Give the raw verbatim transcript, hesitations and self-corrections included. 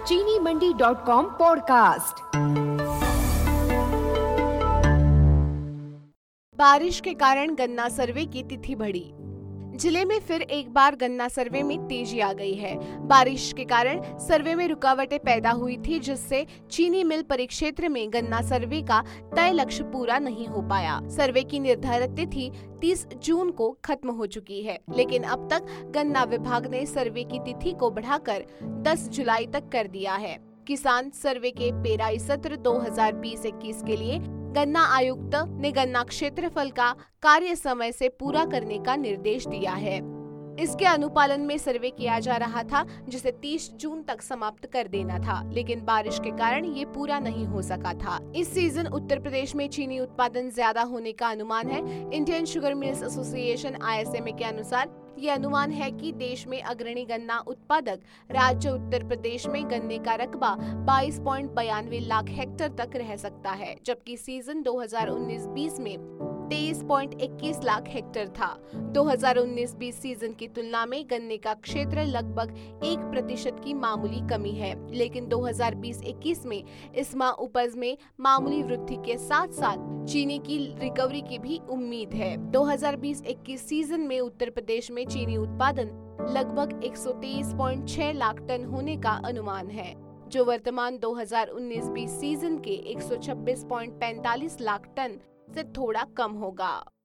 चीनी मंडी dot com podcast. बारिश के कारण गन्ना सर्वे की तिथि बढ़ी। जिले में फिर एक बार गन्ना सर्वे में तेजी आ गई है। बारिश के कारण सर्वे में रुकावटें पैदा हुई थी, जिससे चीनी मिल परिक्षेत्र में गन्ना सर्वे का तय लक्ष्य पूरा नहीं हो पाया। सर्वे की निर्धारित तिथि तीस जून को खत्म हो चुकी है, लेकिन अब तक गन्ना विभाग ने सर्वे की तिथि को बढ़ाकर दस जुलाई तक कर दिया है। किसान सर्वे के पेराई सत्र दो हज़ार बीस इक्कीस के लिए गन्ना आयुक्त ने गन्ना क्षेत्रफल का कार्य समय से पूरा करने का निर्देश दिया है। इसके अनुपालन में सर्वे किया जा रहा था, जिसे तीस जून तक समाप्त कर देना था, लेकिन बारिश के कारण ये पूरा नहीं हो सका था। इस सीजन उत्तर प्रदेश में चीनी उत्पादन ज्यादा होने का अनुमान है। Indian sugar mills association I S M A के अनुसार ये अनुमान है कि देश में अग्रणी गन्ना उत्पादक राज्य उत्तर प्रदेश में गन्ने का रकबा बाईस पॉइंट बयानवे लाख हेक्टेयर तक रह सकता है, जबकि सीजन दो हज़ार उन्नीस बीस में तेईस पॉइंट इक्कीस लाख हेक्टेयर था। दो हज़ार उन्नीस बीस सीजन की तुलना में गन्ने का क्षेत्र लगभग एक प्रतिशत की मामूली कमी है, लेकिन दो हज़ार बीस इक्कीस में इस माह उपज में मामूली वृद्धि के साथ साथ चीनी की रिकवरी की भी उम्मीद है। दो हज़ार बीस इक्कीस सीजन में उत्तर प्रदेश में चीनी उत्पादन लगभग एक सौ तेईस पॉइंट छह लाख टन होने का अनुमान है, जो वर्तमान दो हज़ार उन्नीस बीस सीजन के एक सौ छब्बीस पॉइंट पैंतालीस लाख टन से थोड़ा कम होगा।